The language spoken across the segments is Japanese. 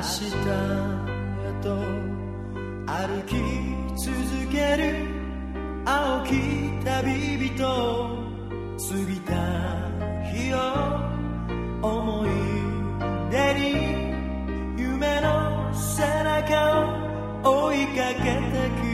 日へと歩き続ける青き旅人、過ぎた日を思い出に夢の背中を追いかけてく。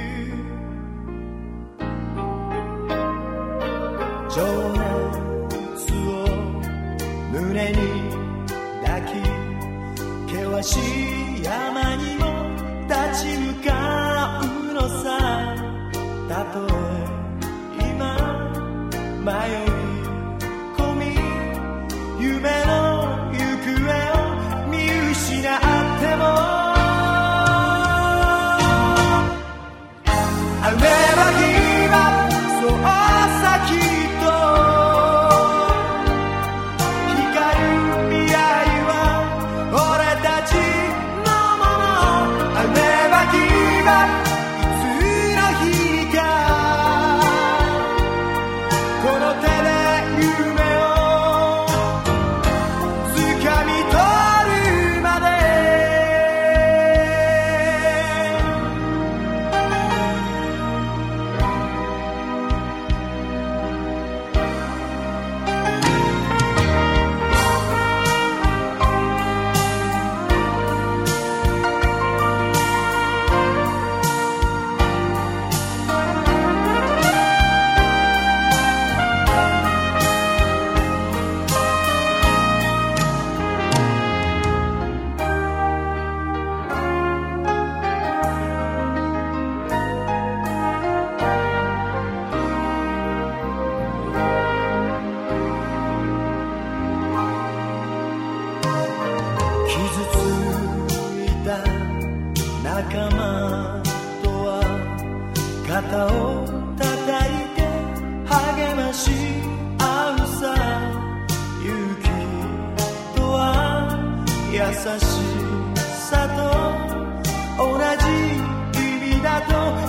情熱を胸に抱き、険しい山にも立ち向かうのさ。たとえ今迷い込み、夢の行方を見失ってもI'll never give up、 そうさきっと光る未来は俺たちのもの。 I'll never give up、 いつの日かこの手で夢を掴み取るまで。傷ついた仲間とは肩を叩いて励まし合うさ。勇気とは優しさと同じ意味だと